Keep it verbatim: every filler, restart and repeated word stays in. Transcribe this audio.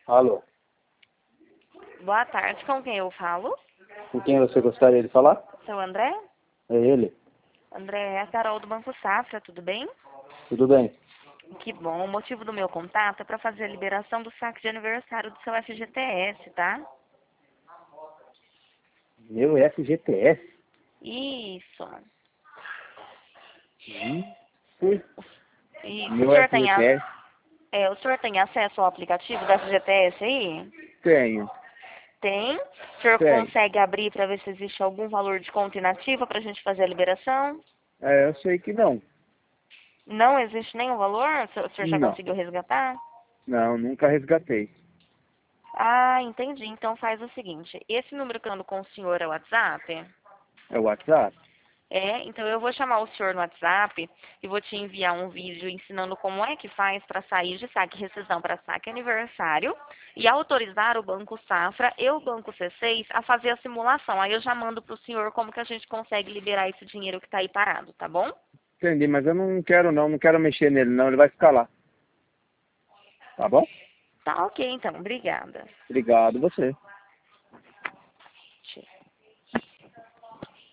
Alô, Boa tarde, com quem eu falo? com quem você gostaria de falar? Seu André? É ele. André, é a Carol do Banco Safra, tudo bem? Tudo bem? Que bom, o motivo do meu contato é para fazer a liberação do saque de aniversário do seu F G T S, tá? Meu F G T S? Isso. Isso. Isso. O Meu senhor tem, a... F G T S? é, o senhor tem acesso ao aplicativo do F G T S aí? Tenho. Tem. O senhor Tenho. consegue abrir para ver se existe algum valor de conta inativa para a gente fazer a liberação? É, eu sei que não. Não existe nenhum valor? O senhor já Não. conseguiu resgatar? Não, nunca resgatei. Ah, entendi. Então faz o seguinte, esse número que eu ando com o senhor é o WhatsApp? É o WhatsApp? É, então eu vou chamar o senhor no WhatsApp e vou te enviar um vídeo ensinando como é que faz para sair de saque rescisão para saque aniversário e autorizar o Banco Safra e o Banco C seis a fazer a simulação. Aí eu já mando para o senhor como que a gente consegue liberar esse dinheiro que está aí parado, tá bom? Entendi, mas eu não quero não, não quero mexer nele não, ele vai ficar lá. Tá bom? Tá ok, então. Obrigada. Obrigado, você.